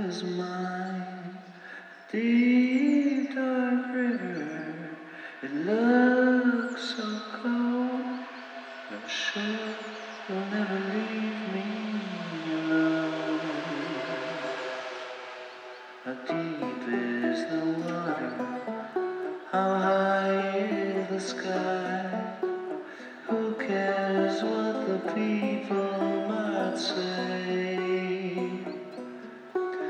is mine. Deep dark river, it looks so cold. I'm sure you'll never leave me alone. A